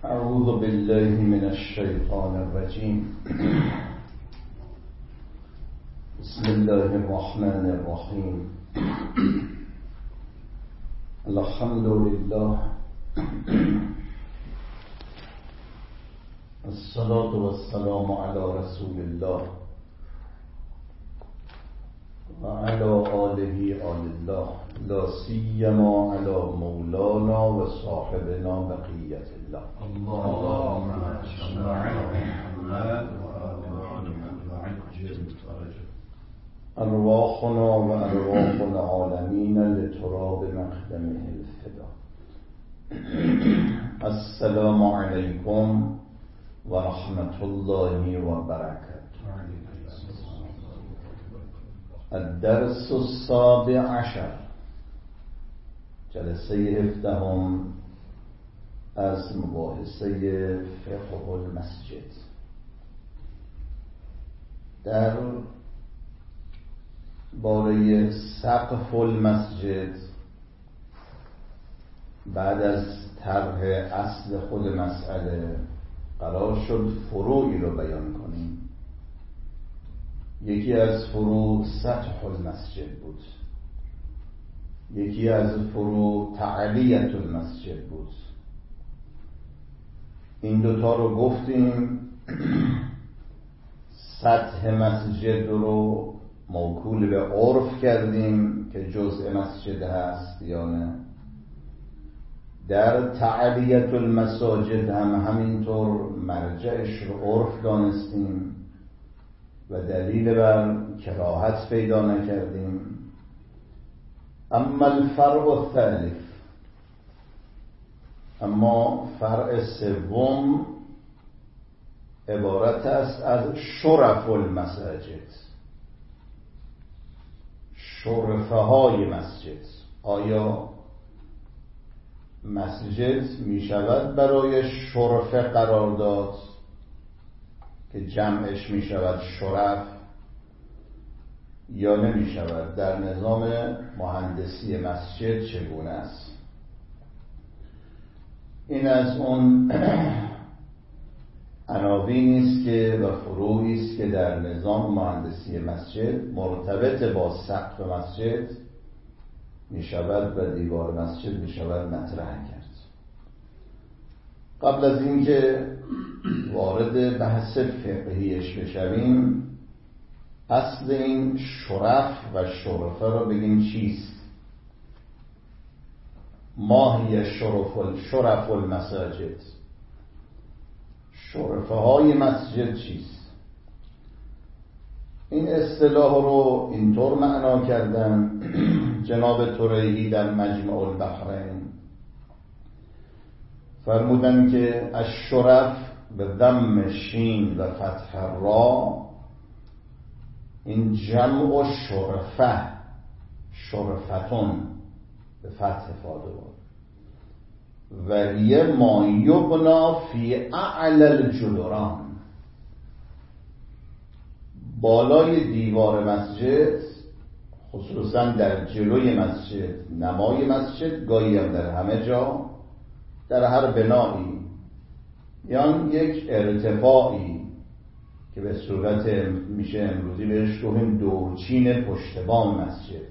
اعوذ بالله من الشیطان الرجیم. بسم الله الرحمن الرحیم. الحمد لله، الصلاة والسلام على رسول الله وعلى آله آل الله، لا سيما على مولانا وصاحبنا بقية الله. اللهم صل على محمد وآل محمد وعجل فرجه. أرواحنا وأرواح العالمين لتراب مقدمه الفدا. السلام عليكم ورحمة الله وبركاته. الدرس السابع عشر، جلسه 17 از مباحثه فقه المسجد. در باره سقف المسجد بعد از طرح اصل خود مسئله قرار شد فروعی رو بیان کنیم. یکی از فروع سطح المسجد بود، یکی از فروع تعلیت المسجد بود. این دوتا رو گفتیم. سطح مسجد رو موکول به عرف کردیم که جزء مسجد هست یا نه. در تعلیت المساجد هم همینطور مرجعش رو عرف دانستیم و دلیل بر کراهت پیدا نکردیم. اما الفرع الثالث، اما فرع سوم عبارت است از شرف المساجد، شرفه های مسجد. آیا مسجد می شود برای شرفه قرار داد که جمعش می شود شرف، یا نمی شود؟ در نظام مهندسی مسجد چگونه است؟ این از اون عناوینی است که و فروعی است که در نظام مهندسی مسجد مرتبط با سقف مسجد می شود و دیوار مسجد می شود مطرح کرد. قبل از اینکه وارد بحث فقهیش بشویم، اصل این شرف و شرفه رو بگیم چیست؟ ما هی شرف المساجد، شرفه های مسجد چیست؟ این اصطلاح رو اینطور معنا کردن جناب طریحی در مجمع البحرین. فرمودن که الشرف به ضم شین و فتح را، این جمع شرفه، شرفتون به فتح فاده و هی ما یبنا فی اعلی الجدران، بالای دیوار مسجد، خصوصا در جلوی مسجد، نمای مسجد، گاهی هم در همه جا، در هر بنایی، یعنی یک ارتفاعی که به صورت میشه امروزی بهش گفتیم دورچین پشت بام مسجد،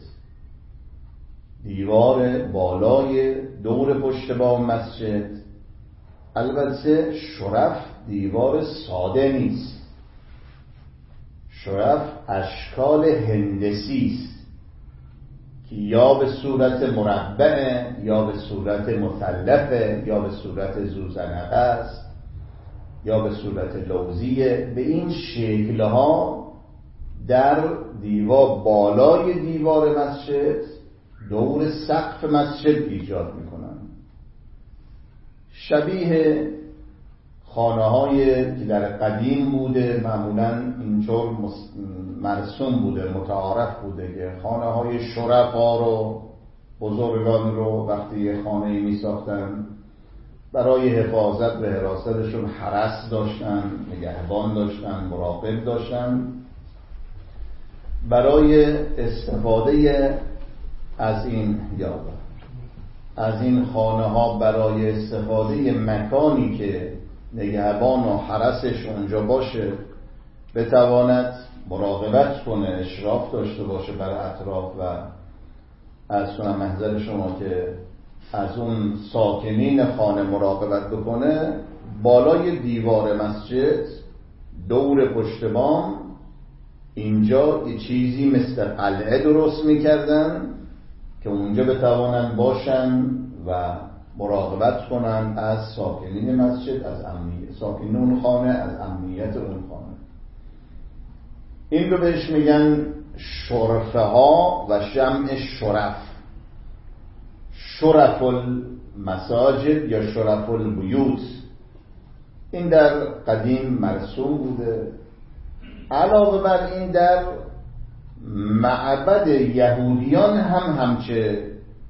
دیوار بالای دور پشت بام مسجد. البته شرف دیوار ساده نیست، شرف اشکال هندسی است که یا به صورت مربع، یا به صورت مثلث، یا به صورت زوزنقه است، یا به صورت لوزیه. به این شکلها در دیوار بالای دیوار مسجد دور سقف مسجد ایجاد میکنن. شبیه خانه های که در قدیم بوده، معمولا اینطور مرسوم بوده، متعارف بوده که خانه های شرفا رو، بزرگان رو وقتی یه خانه می ساختن برای حفاظت و حراستشون حرس داشتن، نگهبان داشتن، مراقب داشتن. برای استفاده از این یاد از این خانه ها برای استفاده مکانی که نگهبان و حرسش اونجا باشه بتواند مراقبت کنه، اشراف داشته باشه بر اطراف و از کنم محضر شما که از اون ساکنین خانه مراقبت بکنه، بالای دیوار مسجد دور پشت بام اینجا یه چیزی مثل قلعه درست میکردن که اونجا بتوانند باشن و مراقبت کنن از ساکنین مسجد، از امنیت ساکنین اون خانه، از امنیت اون خانه. این رو بهش میگن شرفه ها و جمع شرف. شرف المساجد یا شرف البیوت، این در قدیم مرسوم بوده. علاوه بر این در معبد یهودیان هم همچه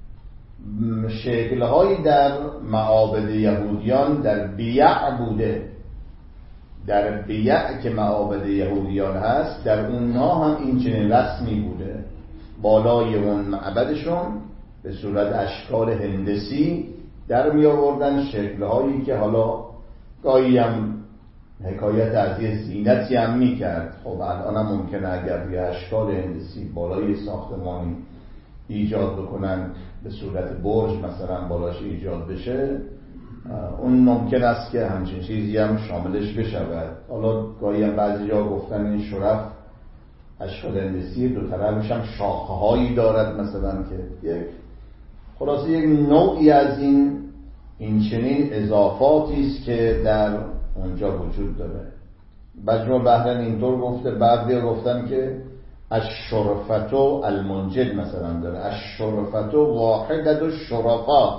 شکلهایی در معابد یهودیان در بیع بوده. در بیع که معابد یهودیان هست در اونها هم این چنین رسمی بوده. بالای اون معبدشون به صورت اشکال هندسی در می آوردن شکلهایی که حالا گاهی هم حکایت از یه زینتی هم می کرد. خب الان هم ممکنه اگر یه اشکال هندسی بالای ساختمانی ایجاد بکنن به صورت برج مثلا بالاش ایجاد بشه، اون ممکن است که همچین چیزی هم شاملش بشود. حالا گاهی هم بعضی جا گفتن این شرف اشکال هندسی دو طرفش هم شاخه هایی دارد مثلا که یک خلاصه یک نوعی از این چنین اضافاتی است که در اونجا وجود داره. مجموع بحرین اینطور گفته، بعضی گفتن که الشرفتو المنجد مثلا داره، الشرفتو واحدت الشرفات،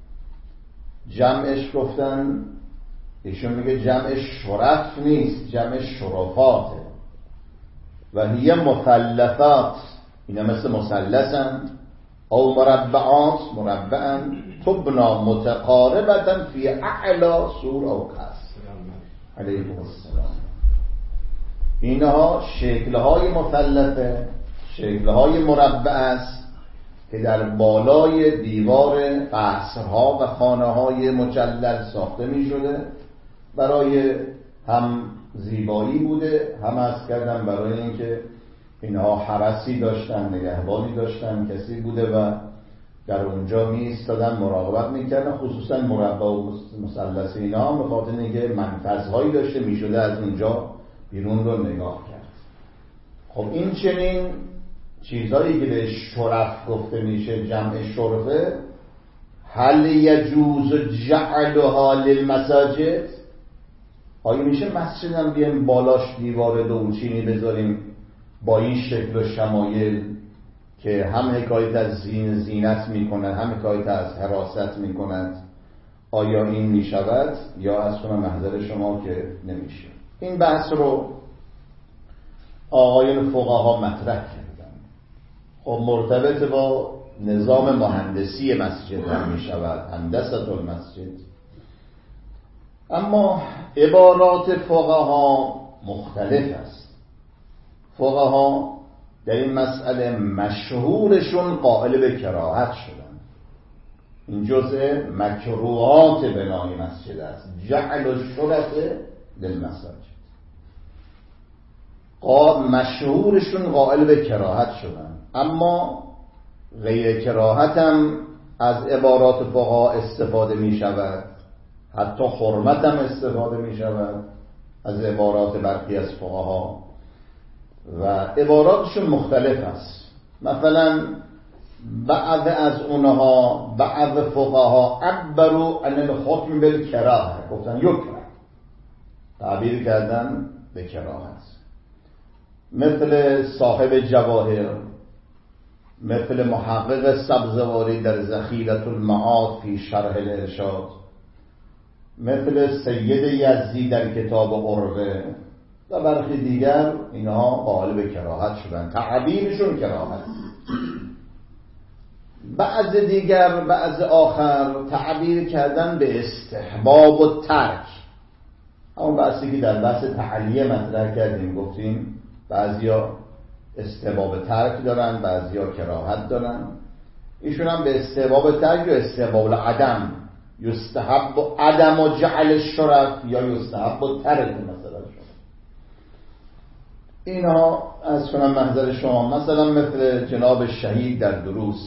جمعش گفتن ایشون میگه جمع شرف نیست، جمع شرفاته. و هی مثلثات، اینا مثل مثلثن او مربعات، مربعن تبنا متقاربتا فی اعلا سور او قصر. علیکم السلام. اینها شکلهای مثلثه، شکلهای مربع است که در بالای دیوار قصرها و خانه‌های مجلل ساخته می شده. برای هم زیبایی بوده، هم از کردن برای اینکه اینها حرسی داشتن، نگهبانی داشتن، کسی بوده و در اونجا می ایستادن مراقبت میکردن. خصوصا مربع و مثلث اینا به خاطر اینکه منفذهایی داشته میشده از اونجا بیرون رو نگاه کرد. خب این چنین چیزهایی که به شرف گفته میشه جمع شرفه، هل یجوز جعلها للمساجد، آیا میشه مسجد هم بیایم بالاش دیوار دوچینی بذاریم با این شکل و شمایل که هم حکایت از زینت میکند هم حکایت از حراست میکند؟ آیا این میشود یا از کنم محضر شما که نمیشه؟ این بحث رو آقایان فقها مطرح کردن. خب مرتبط با نظام مهندسی مسجد هم میشود، هندسه المسجد. اما عبارات فقها مختلف است. فقها در این مسئله مشهورشون قائل به کراهت شدن. این جزء مکروهات بنای مسجد است، جعل الشرف للمساجد. مشهورشون قائل به کراهت شدن، اما غیر کراهت هم از عبارات فقها استفاده می شود، حتی حرمت هم استفاده می شود از عبارات برخی از فقها و عباراتشون مختلف است. مثلا بعض از اونها، بعض فقها عبروا عن الحکم بالکراهه، گفتن یکره، تعبیر کردن به کراهت، مثل صاحب جواهر، مثل محقق سبزواری در ذخیرة المعاد فی شرح الارشاد، مثل سید یزدی در کتاب عروه و برخی دیگر، اینها قائل به کراهت شدن، تعبیرشون کراهت. بعض دیگر، بعض آخر تعبیر کردن به استحباب و ترک. همون بحثی که در بحث تعلیه مطرح کردیم، گفتیم بعضیا استحباب ترک دارن، بعضیا کراهت دارن. ایشون هم به استحباب ترک و استحباب عدم، یستحب عدم و جعل الشرف یا یستحب ترک مثلا شما. اینها از کنم محضر شما، مثلا مثل جناب شهید در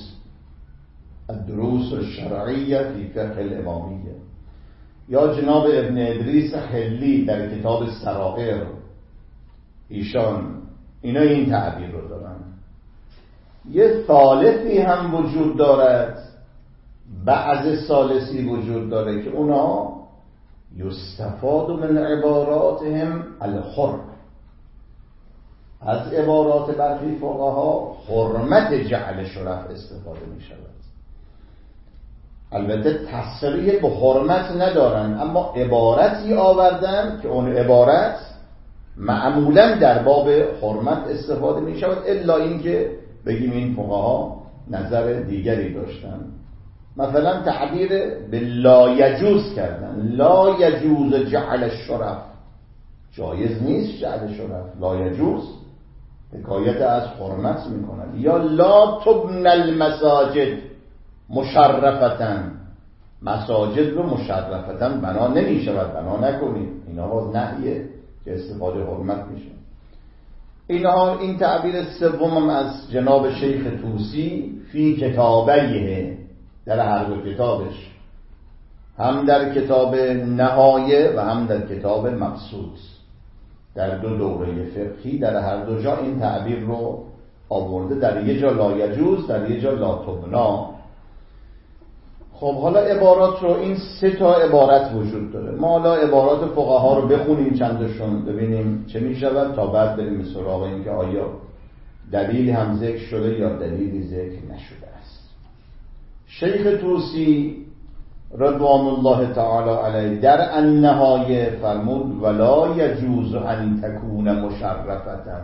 الدروس الشرعیه فی فقه الامامیه، یا جناب ابن ادریس حلی در کتاب سرائر، ایشان اینا این تعبیر رو دارن. یه ثالثی هم وجود دارد، بعض ثالثی وجود داره که اونا یستفاد من عباراتهم الحر، از عبارات برخی فقها حرمت جعل شرف استفاده می شود. البته تصریح به حرمت ندارن، اما عبارتی آوردن که اون عبارت معمولا در باب حرمت استفاده می شود، الا اینکه بگیم این فقها نظر دیگری داشتن. مثلا تعبیر به لا یجوز کردن، لا یجوز جعل الشرف، جایز نیست جعل شرف، لا یجوز حکایت از حرمت میکنن. یا لا تبن المساجد مشرفتن، مساجد رو مشرفتن بنا نمیشود، بنا نکنید، اینا باز نهیه که استفاده حرمت میشه. اینها این تعبیر سوم از جناب شیخ طوسی فی کتابیه، در هر دو کتابش، هم در کتاب نهایه و هم در کتاب مبسوط، در دو دوره فقهی در هر دو جا این تعبیر رو آورده، در یه جا لا یجوز، در یه جا لا تبنا. خب حالا عبارات رو، این سه تا عبارت وجود داره، ما حالا عبارات فقها رو بخونیم چندشون ببینیم چه می شود، تا بعد بریم سراغ این که آیا دلیل هم ذکر شده یا دلیلی ذکر نشده است. شیخ طوسی رضوان الله تعالی علیه در النهایه فرمود ولا یجوز ان تکون مشرفتا،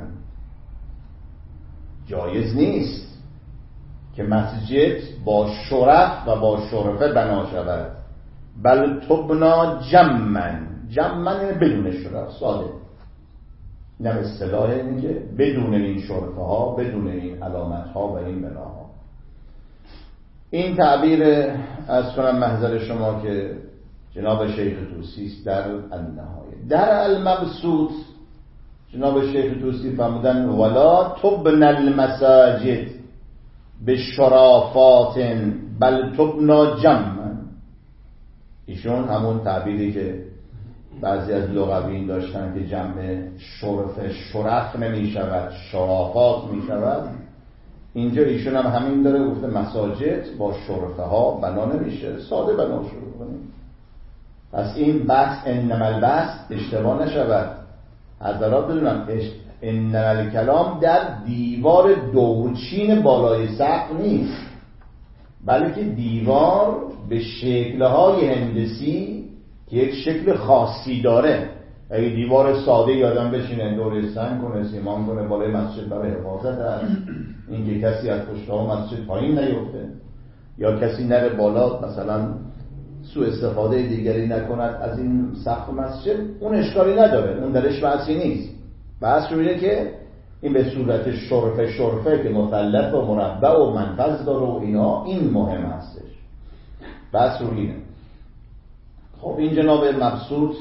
جایز نیست که مسجد با شرف و با شرفه بنا شود، بل تبنا جمن، جمن بدون شرف، ساده، نه اصطلاح اینه که بدون این شرفه ها، بدون این علامت ها و این بناها. این تعبیر از کنم محضر شما که جناب شیخ طوسی است در النهایه. در المبسوط جناب شیخ طوسی فرمودن ولا تبن المساجد بشرافات بل تبنا جمع. ایشون همون تعبیری که بعضی از لغویین داشتن که جمع شرف نمی شود، شرافات می شود، اینجا ایشون هم همین داره، گفته مساجد با شرفه ها بنا نمیشه، ساده بنا شروع کنیم. پس این بحث انما البحث اشتباه نشود، حضرات بدونم انما الکلام در دیوار دورچین بالای سقف نیست، بلکه دیوار به شکل‌های هندسی که یک شکل خاصی داره. اگه دیوار ساده یادم بشینه دور سنگ کنه، سیمان کنه بالای مسجد برای حفاظت هست، اینکه کسی از پشت ها مسجد پایین نیفته یا کسی نره بالا مثلا سوء استفاده دیگری نکند از این سقف مسجد، اون اشکالی نداره، اون درش بحثی نیست. بحث رو اینه که این به صورت شرفه که مثلث و مربع و منفذ داره و اینا، این مهم هستش. بحث رو اینه. خب این جناب مبسوط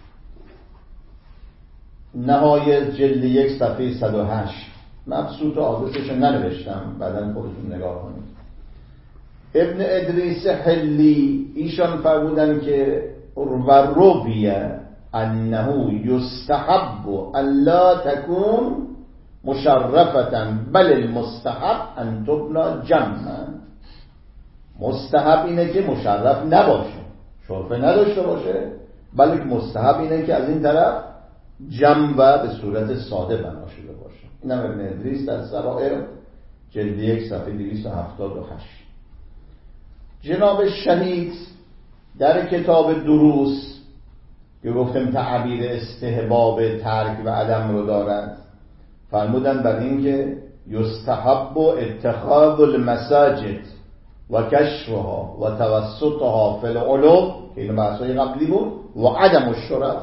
نهایه جلد 1 صفحه 108، مبسوط آدرسش رو ننوشتم، بعداً خودتون نگاه کنید. ابن ادریس حلی ایشان فرمودن که و رویه انه یستحب ان لا تکون مشرفتا بل المستحب ان تبنا جمعا. مستحب اینه که مشرف نباشه، شرفه نداشته باشه، بلکه مستحب اینه که از این طرف جمع و به صورت ساده بنا شده باشه. اینم ابن ادریس در سرائر جلد 1 صفحه 278. جناب شهید در کتاب دروس که گفتم تعبیر استحباب ترک و عدم رو دارد، فرمودن بر این که یستحب اتخاذ المساجد و کشفها و توسطها فی العلو، که این بحثای قبلی بود، و عدم الشرف،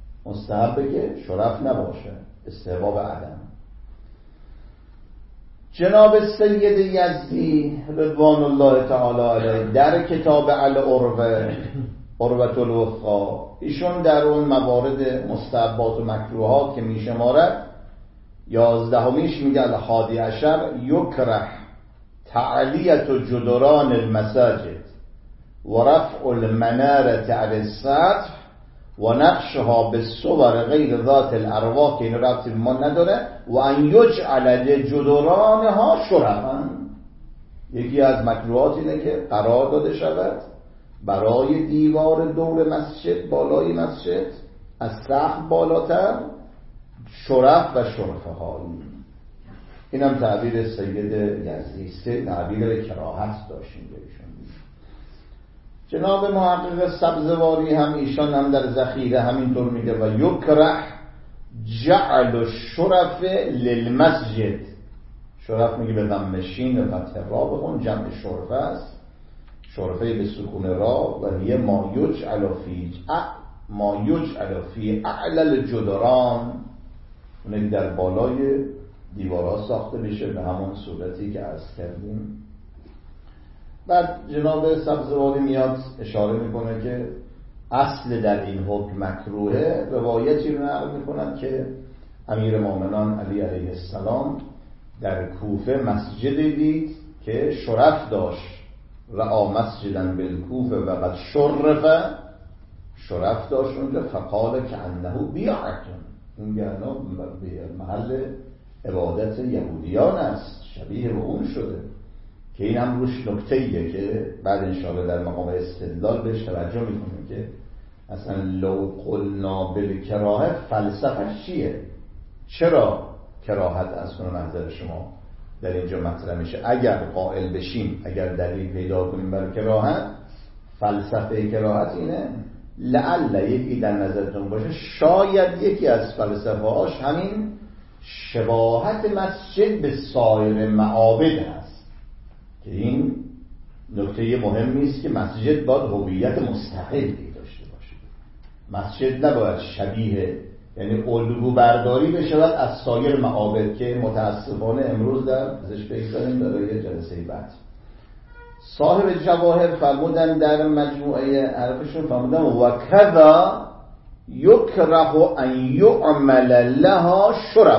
مستحبه که شرف نباشه، استحباب عدم. جناب سید یزدی رضوان الله تعالی علیه در کتاب العروة عروة الوثقی ایشون در اون موارد مستحبات و مکروهات که میشمارد 11میش میگه الحادی عشر یکره تعلیت جدران المساجد و رفع المنارة علی السطح و نقشها به صور غیر ذات الارواح که این ربطی ما نداره و ان یجعل جدرانها شرفا. یکی از مکروهات اینه که قرار داده شود برای دیوار دور مسجد بالای مسجد از سقف بالاتر شرف و شرفه هایی. این هم تعبیر سید یزدی است، تعبیر کراهت داشتیم بهشون. جناب محقق سبزواری هم ایشان هم در ذخیره همینطور میگه و یکره جعل الشرف للمسجد. شرف میگه به ضم شین و فتح را بخون، جمع شرفه است، شرفه به سکون را و هیه ما یجعل فی اعلی الجدران، اونه در بالای دیوارها ساخته بشه به همون صورتی که عرض کردیم. بعد جناب سبزواری میاد اشاره میکنه که اصل در این حکم مکروهه. روایتی رو نقل میکنن که امیر مومنان علی علیه السلام در کوفه مسجدی دید که شرف داشت، رأى مسجدا بالکوفه و قد شرف داشت اونجا، فقال که انه بیعتون، این به محل عبادت یهودیان است، شبیه به اون شده. که این هم روش نکته‌ایه که بعد انشاءالله در مقام استدلال بهش توجه میکنیم که اصلا لو قلنا بالکراهه فلسفه‌اش چیه؟ چرا کراهت از کنون نظر شما در اینجا مطرح میشه؟ اگر قائل بشیم، اگر دلیل پیدا کنیم برای کراهت، فلسفه کراهت اینه لعل یکی در نظرتون باشه شاید یکی از فلسفه‌هاش همین شباهت مسجد به سایر معابد هست که این نکته مهمی است که مسجد باید هویت مستقلی داشته باشه. مسجد نباید شبیه، یعنی الگو برداری بشود از سایر معابد که متاسفانه امروز در ازش بگذاریم برای یه جلسه بعد. صاحب جواهر فرمودن در مجموعه حرفشون فرمودن و کذا یکره ان یعمل لها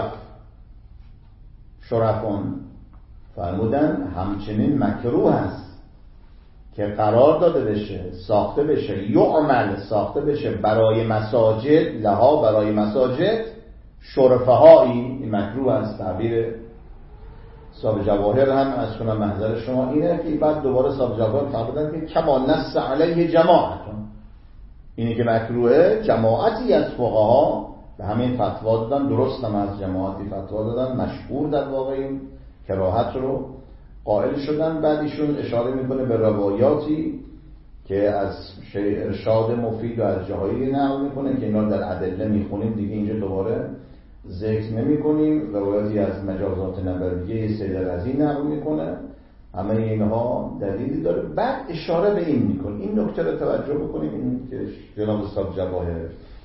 شرفون، فرمودن همچنین مکروه است که قرار داده بشه، ساخته بشه، یعمل ساخته بشه برای مساجد، لها برای مساجد، شرفه هایی، این مکروه است. تعبیر صاحب جواهر هم از کنم محضر شما اینه که بعد دوباره صاحب جواهر فرمودن که کما نص علیه جماعتون، اینی که مکروه جماعتی از فقها به همین فتوا دادن، درست هم از جماعتی فتوا دادن، مشهور در واقع این کراهت رو قائل شدن. بعد ایشون اشاره میکنه به روایاتی که از ارشاد مفید و از جاهایی نقل میکنه که اینا در ادله میخونیم دیگه اینجا دوباره ذکر نمیکنیم. روایاتی از مجازات نبویه سید رضی نقل میکنه، همه اینها دلیلی داره. بعد اشاره به این میکنه، این نکته رو توجه بکنیم، این که جناب صاحب جواهر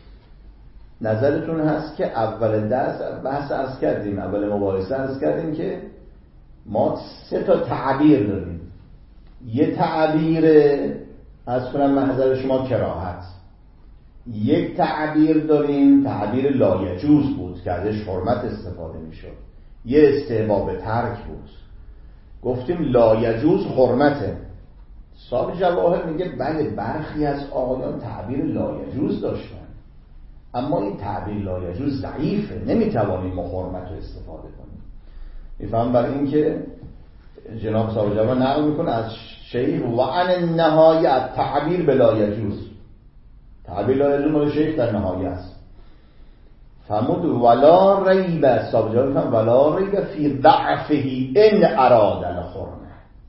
نظرتون هست که اول درس بحث عرض کردیم، اول مباحثه عرض کردیم که ما 3 تا تعبیر داریم. یه تعبیر از کنم محضر شما کراهت، یک تعبیر داریم تعبیر لایجوز بود که ازش حرمت استفاده میشد، یه استحباب ترک بود، گفتیم لایجوز حرمته. صاحب جواهر میگه بله برخی از آقایان تعبیر لایجوز داشتن، اما این تعبیر لایجوز ضعیفه، نمیتوانیم ما حرمت رو استفاده کنیم. میفهم برای این که جناب صاحب جواهر نقل میکنه از شیخ و عن نهایت تعبیر به لایجوز، تعبیر لایجوز مال شیخ در نهایه است. فرمود ولا ریب، صاحب جواهر میفهم ولا ریب فی ضعفه ان اراد الحرمه.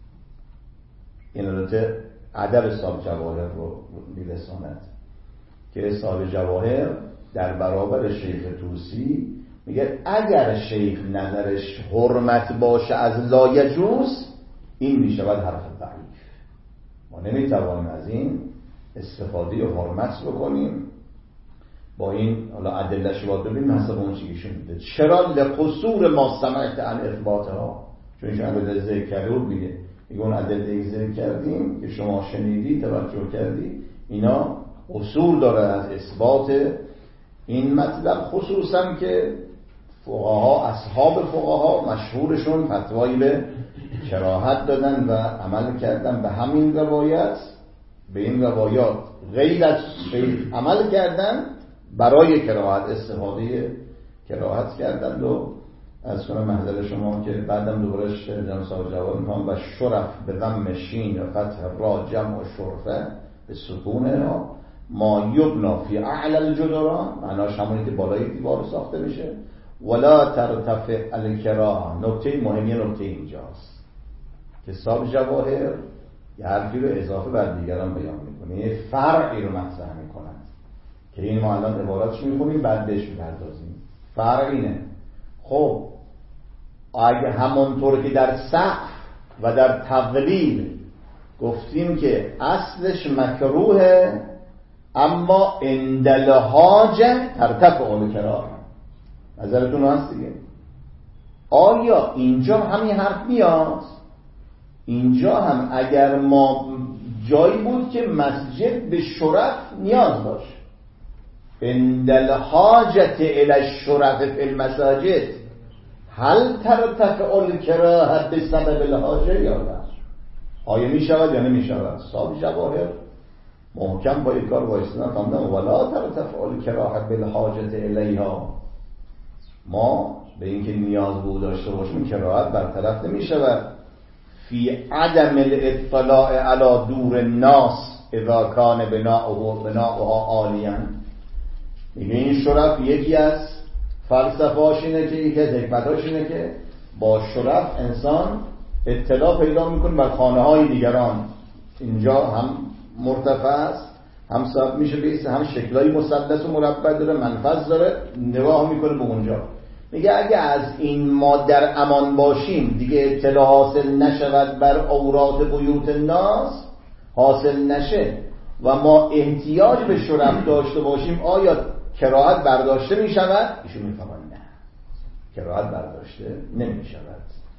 این البته ادب صاحب جواهر رو میرساند که صاحب جواهر در برابر شیخ طوسی میگه اگر شیخ نظرش حرمت باشه از لایجوز، این میشود حرف ضعیف، ما نمیتوانیم از این استفاده حرمت بکنیم. با این حالا ادله‌اش رو ببینیم حسب اون چیزی میده. چرا لقصور ما سمعت عن اثباتها، چون ایشون عدد ذکر کرده بود میگه اون عدد ذکر کردیم که شما شنیدی توجه کردی، اینا اصول داره از اثبات این مطلب، خصوصا که فقها اصحاب فقها مشهورشون فتوایی به کراهت دادن و عمل کردن به همین روایت، به این روایات غیر از عمل کردن برای کراهت، استفاده کراهت کردن. و از کنم محضر شما که بعدم دوبارش جنسا جواب میکنم و شرف به ضم شین و فتح را جمع و شرفه به سکون را ما یبنا فی اعلی الجدران، معناش همونی که بالای دیوار ساخته میشه. ولا ترتفع الکراهه. نکته مهمی نکته اینجاست که صاحب جواهر یه حرفی رو اضافه بر دیگران بیان میکنه، یه فرعی رو مطرح میکنند که این ما الان عباراتش میخونیم بعد بهش میپردازیم. فرع اینه، خب اگه همونطور که در سقف و در تقلیل گفتیم که اصلش مکروهه اما اندل حاجه ترتفع الکراهه، نظرتون هست دیگه؟ آیا اینجا همین حرف میاد؟ اینجا هم اگر ما جایی بود که مسجد به شرف نیاز داشت، اندل حاجت الی الشرف فی المساجد هل ترتفع الکراهه بسبب الحاجه یا نه؟ آیا می شود یا نمی شود؟ صاحب جواهر محکم با این کار وایستادن فهمیدن ولا ترتفع الکراهه بالحاجت الیها، ما به اینکه نیاز بود داشته باشیم کراهت برطرف نمی شود. فی عدم الاطلاع علی دور الناس اذا کان بناؤها عالیا. میگه این شرف یکی از فلسفه‌اش اینه که یکی از حکمتاش اینه که با شرف انسان اطلاع پیدا میکنه بر خانه‌های دیگران. اینجا هم مرتفع است، هم صاحب میشه بیسته، هم شکلای مثلث و مربع داره، منفذ داره، نگاه میکنه به اونجا. میگه اگه از این ما در امان باشیم دیگه اطلاع حاصل نشود بر عورات بیوت الناس حاصل نشه و ما احتیاج به شرف داشته باشیم، آیا کراهت برداشته می شود؟ ایشون می فرماید نه، کراهت برداشته نمی شود.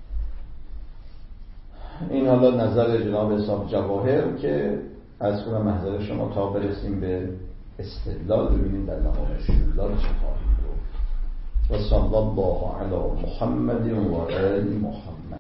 این حالا نظر جناب صاحب جواهر که از کنم محضر شما تا برسیم به استدلال ببینیم در نهایت استدلال چه خواهیم گفت. و صلی الله علی محمد و آل محمد.